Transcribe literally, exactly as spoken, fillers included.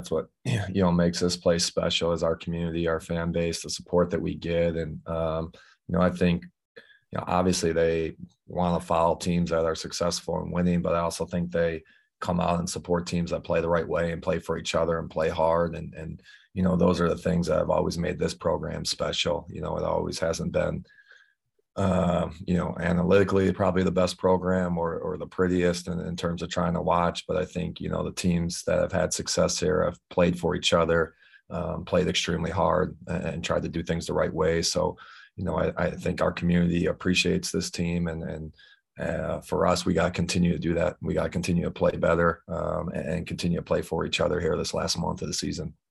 That's what, you know, makes this place special is our community, our fan base, the support that we get. And, um, you know, I think, you know, obviously they want to follow teams that are successful and winning, but I also think they come out and support teams that play the right way and play for each other and play hard. And, and, you know, those are the things that have always made this program special. You know, it always hasn't been, uh, you know, analytically probably the best program or or the prettiest in, in terms of trying to watch. But I think, you know, the teams that have had success here have played for each other, um, played extremely hard and, and tried to do things the right way. So, you know, I, I think our community appreciates this team, and and uh, for us, we got to continue to do that. We got to continue to play better, um, and, and continue to play for each other here this last month of the season.